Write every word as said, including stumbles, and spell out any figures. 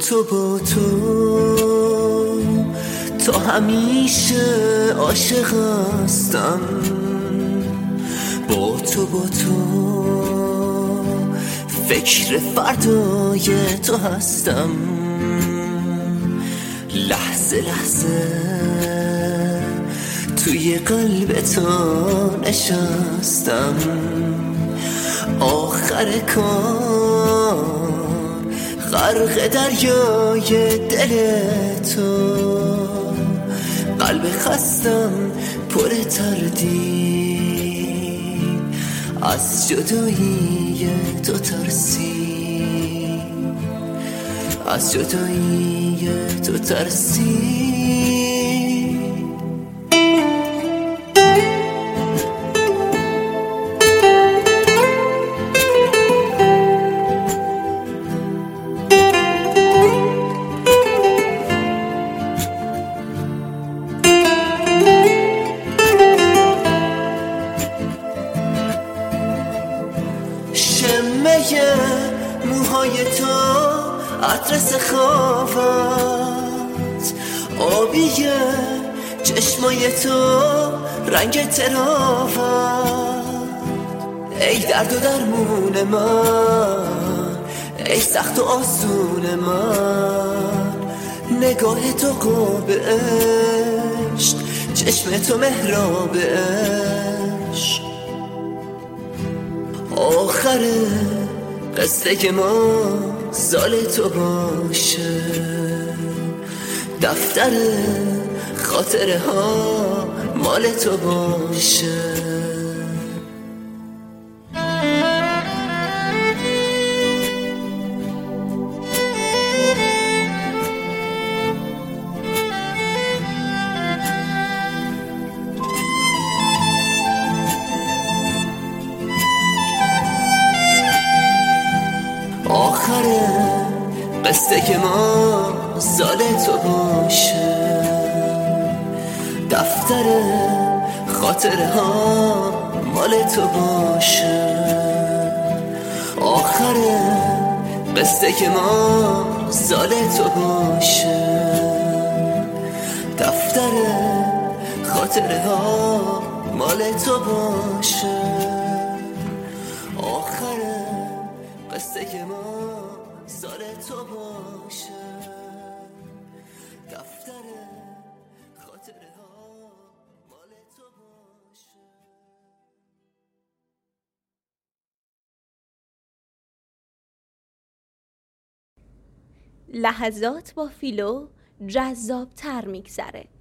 تو با تو تا همیشه عاشق هستم، با تو با تو فکر فردای تو هستم، لحظه لحظه توی قلب تو نشستم، آخر کار غرق دریای دل تو، قلب خستم پر تردید، از جدایی تو ترسید، از جدایی تو ترسید. شمه موهای تو عطر سخاوت، آبی چشمای تو رنگ تراوت، ای درد و درمون من، ای سخت و آسون من، نگاه تو قاب عشق، چشم تو محراب عشق، آخر قصه که ما سال تو باشه، دفتر خاطره ها مال تو باشه. آخر قصه که ما سال تو باشه، دفتر خاطره ها مال تو باشه، آخر قصه که ما سال تو باشه، دفتر خاطره ها مال تو باشه، آخر قصه که ما سال تو باشه، دفتر خاطره ها مال تو باشه. لحظات با فیلو جذاب تر میگذره.